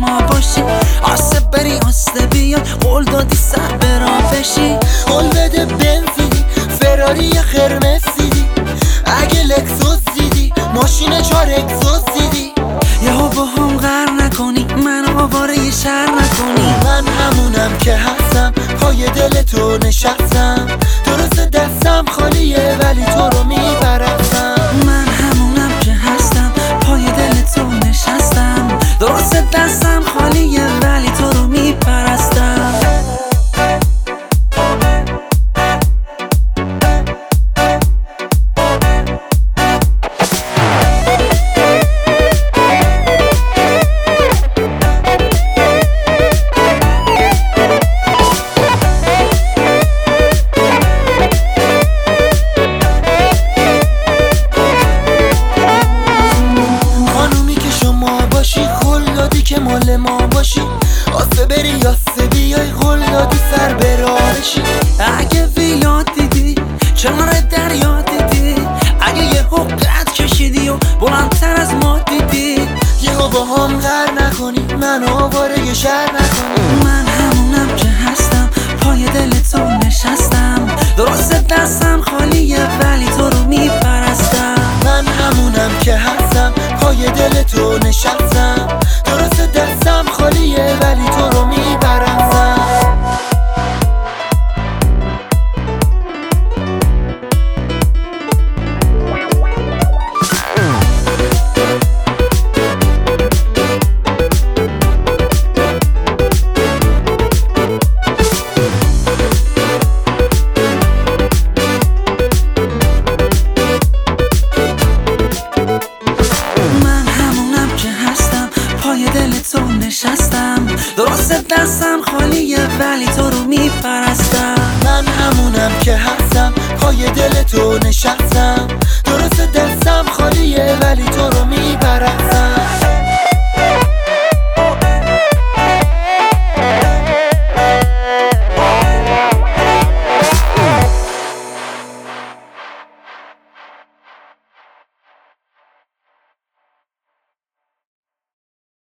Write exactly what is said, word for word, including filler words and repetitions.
ما باشی، آسه بری آسه بیای، قول دادی سر برا بشی. قول بده بنزیدی فراری قرمز دیدی، اگه لکسوس دیدی ماشین چار اکسوس دیدی. یهو با هم غر نکنی، من آواره یه شهر نکنی. من همونم که هستم، پای دل تو نشستم. درست دستم خالیه ولی تو رو میپرستم. من همونم که هستم، پای دل تو نشستم. درست دستم خالیه ولی تو رو میپرستم. که مال ما باشی، آسه بری آسه بیای، قول دادی سر برارشی. اگه ویلا دیدی کنار دریا دیدی، اگه یه حقت کشیدی و بلندتر از ما دیدی. یهو با هم غر نکنی، من آواره یه شهر نکنی. من همونم که هستم، پای دل تو نشستم. درست دستم خالیه ولی تو رو میپرستم. من همونم که هستم، پای دل تو نشستم. درست دستم خالیه ولی تو رو میپرستم. نشستم درست دستم خالیه ولی تو رو میپرستم. من همونم که هستم، پای دل تو نشستم.